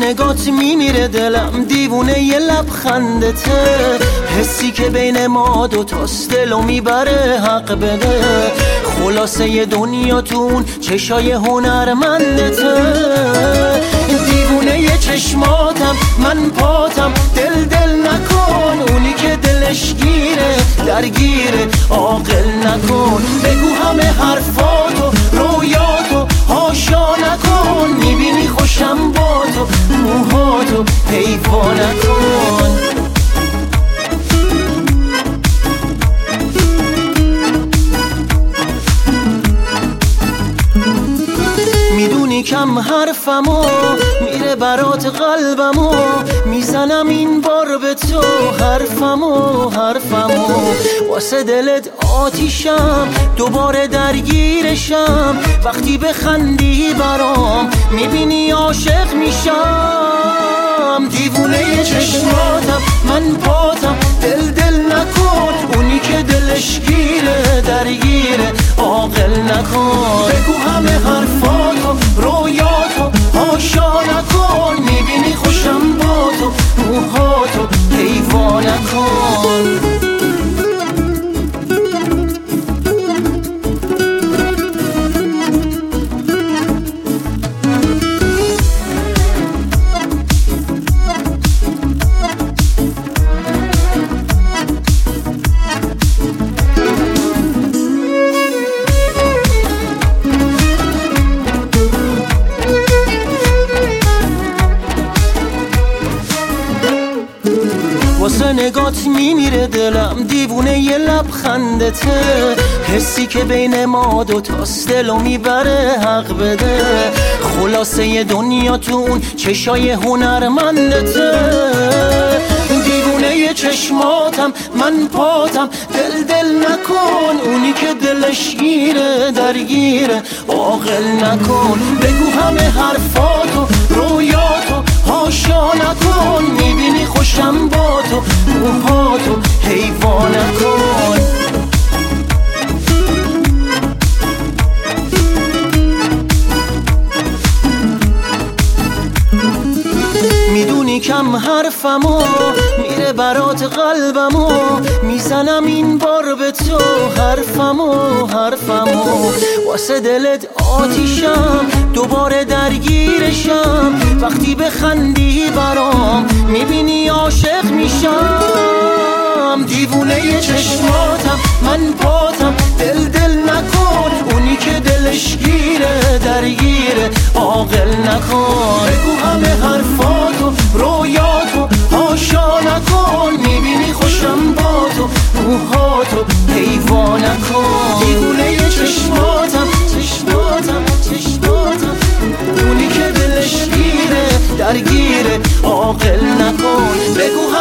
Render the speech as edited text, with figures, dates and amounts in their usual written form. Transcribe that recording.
نگات میمیره دلم، دیوونه یه لبخندته، حسی که بین ما دوتاست دلو میبره حق بده، خلاصه دنیا تون چشای هنرمندته، دیوونه یه چشماتم من پاتم، دل نکن، اونی که دلش گیره درگیره عاقل نکن، بگو همه حرفاتو رویاتو هاشا نکن، میبینی خوشم با تو موهاتو پیدا نکن. میدونی کم حرفمو میره برات قلبمو، میزنم این بار به تو حرفمو واسه دلت آتیشم، دوباره درگیرشم، وقتی بخندی برام میبینی عاشق میشم، دیوونه چشماتم من پاتم، دل نکن، اونی که دلش گیره درگیره عاقل نکن، بگو همه حرفاتو رویاتو هاشا نکن، میبینی خوشم با تو موهاتو پیدا نکن. واسه نگات میمیره دلم، دیوونه یه لبخندته، حسی که بین ما دوتاست دلو میبره حق بده، خلاصه دنیا تون چشای هنرمندته، دیوونه یه چشماتم من پاتم، دل نکن، اونی که دلش گیره درگیره عاقل نکن، بگو همه حرفاتو رویاتو هاشا نکن، میبینی خوشم با تو موهاتو حیوا نکن. میدونی کم حرفمو میره برات قلبمو، میزنم این بار به تو حرفمو واسه دلت آتیشم، دوباره درگیرشم، وقتی بخندی برام میبینی عاشق میشم، دیوونه چشماتم من پاتم، دل نکن، اونی که دلش گیره درگیره عاقل نکن، بگو همه حرفاتو رویاتو هاشا نکن، میبینی خوشم با تو موهاتو پیدا نکن، دیوونه چشماتم اونی که دلش گیره درگیره عاقل نکن، بگو